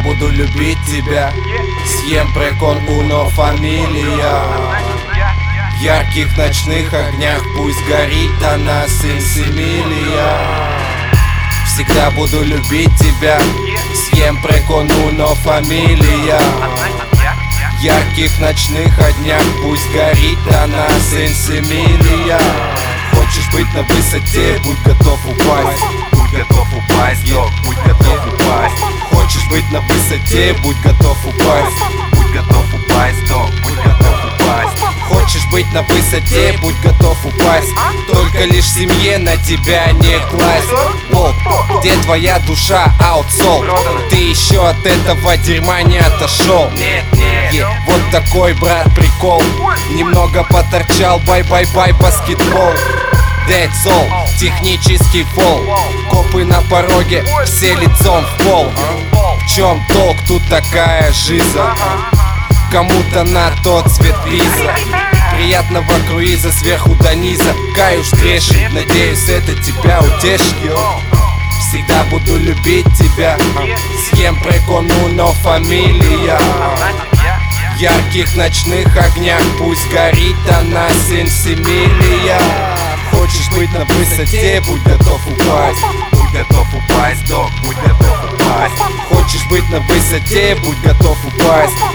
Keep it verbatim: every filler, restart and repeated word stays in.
буду любить тебя. Siempre con uno familia. В ярких ночных огнях пусть горит она сенсимилия. Всегда буду любить тебя. Siempre con uno familia. В ярких ночных огнях пусть горит она сенсимилия. Хочешь быть на высоте, будь готов упасть. Будь готов упасть, док, будь готов упасть. Хочешь быть на высоте, будь готов упасть. Будь готов упасть, док, будь готов упасть. Хочешь быть на высоте, будь готов упасть. Только лишь семье на тебя не класть. Волк, где твоя душа, аутсол? Ты еще от этого дерьма не отошел. Нет, нет, yeah, вот такой, брат, прикол. Немного поторчал, бай-бай-бай, баскетбол. That's all, технический фол. Копы на пороге, все лицом в пол. В чем толк, тут такая жиза. Кому-то на тот цвет виза. Приятного круиза сверху до низа. Каюсь, грешен, надеюсь, это тебя утешит. Всегда буду любить тебя. Siempre con uno familia. В ярких ночных огнях пусть горит она сенсимилия. Хочешь быть на высоте, будь готов упасть. Будь готов упасть, док, будь готов упасть. Хочешь быть на высоте, будь готов упасть.